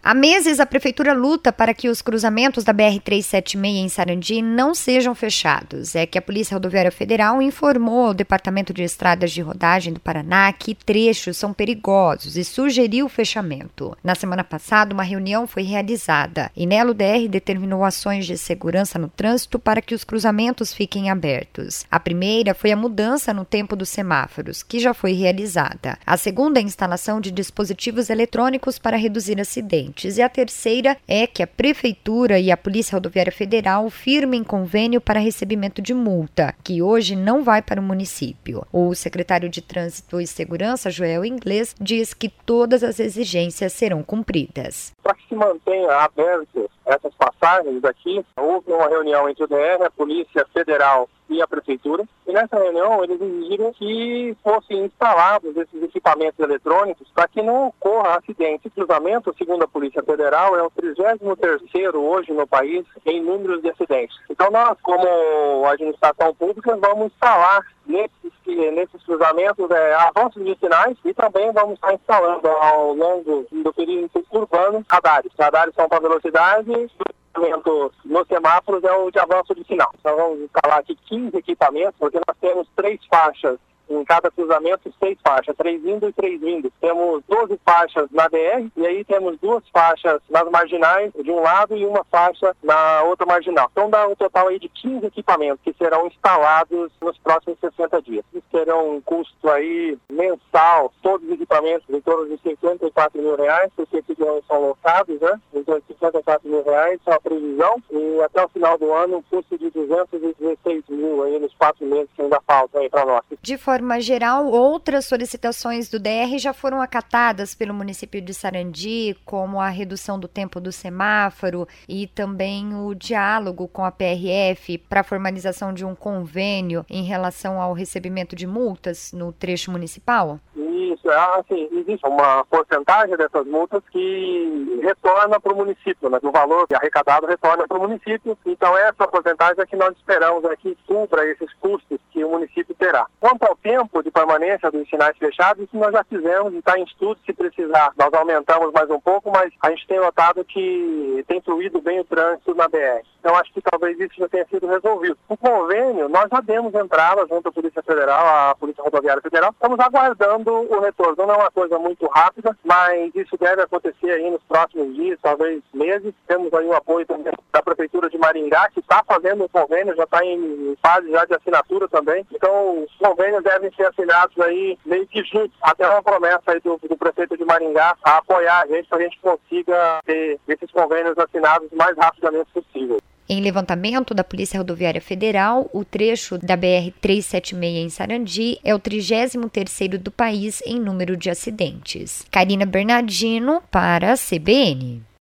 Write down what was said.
Há meses, a Prefeitura luta para que os cruzamentos da BR-376 em Sarandi não sejam fechados. É que a Polícia Rodoviária Federal informou ao Departamento de Estradas de Rodagem do Paraná que trechos são perigosos e sugeriu o fechamento. Na semana passada, uma reunião foi realizada e nela o DR determinou ações de segurança no trânsito para que os cruzamentos fiquem abertos. A primeira foi a mudança no tempo dos semáforos, que já foi realizada. A segunda é a instalação de dispositivos eletrônicos para reduzir acidentes. E a terceira é que a Prefeitura e a Polícia Rodoviária Federal firmem convênio para recebimento de multa, que hoje não vai para o município. O secretário de Trânsito e Segurança, Joel Inglês, diz que todas as exigências serão cumpridas. Para que se mantenha abertas essas passagens aqui, houve uma reunião entre o DR, a Polícia Federal e a Prefeitura, e nessa reunião eles exigiram que fossem instalados esses equipamentos eletrônicos para que não ocorra acidente. Esse cruzamento, segundo a Polícia Federal, é o 33º hoje no país em números de acidentes. Então nós, como administração pública, vamos instalar nesses cruzamentos avanços de sinais e também vamos estar instalando ao longo do período urbano radares. Radares são para velocidade. Nos semáforos é o de avanço de sinal. Nós vamos instalar aqui 15 equipamentos, porque nós temos 3 faixas em cada cruzamento, 6 faixas, 3 indo e 3 vindo. Temos 12 faixas na BR e aí temos 2 faixas nas marginais de um lado e uma faixa na outra marginal. Então dá um total aí de 15 equipamentos que serão instalados nos próximos 60 dias. Eles terão um custo aí mensal, todos os equipamentos, em torno de R$54 mil, porque são locados, né? Em torno de R$54 mil são a previsão, e até o final do ano um custo de R$216 mil aí nos 4 meses que ainda faltam aí para nós. De forma geral, outras solicitações do DR já foram acatadas pelo município de Sarandi, como a redução do tempo do semáforo e também o diálogo com a PRF para a formalização de um convênio em relação ao recebimento de multas no trecho municipal? Isso, assim, existe uma porcentagem dessas multas que retorna para o município, né? O valor arrecadado retorna para o município, então essa porcentagem é que nós esperamos que cubra esses custos que o município terá. Quanto ao tempo de permanência dos sinais fechados, isso nós já fizemos e está em estudo. Se precisar, nós aumentamos mais um pouco, mas a gente tem notado que tem fluído bem o trânsito na BR. Então acho que talvez isso já tenha sido resolvido. O convênio, nós já demos entrada junto à Polícia Federal, à Polícia Rodoviária Federal. Estamos aguardando o retorno. Não é uma coisa muito rápida, mas isso deve acontecer aí nos próximos dias, talvez meses. Temos aí o apoio também da Prefeitura de Maringá, que está fazendo o convênio, já está em fase já de assinatura também. Então, os convênios devem ser assinados aí meio que juntos. Até uma promessa aí do prefeito de Maringá a apoiar a gente para a gente consiga ter esses convênios assinados o mais rapidamente possível. Em levantamento da Polícia Rodoviária Federal, o trecho da BR-376 em Sarandi é o 33º do país em número de acidentes. Karina Bernardino para a CBN.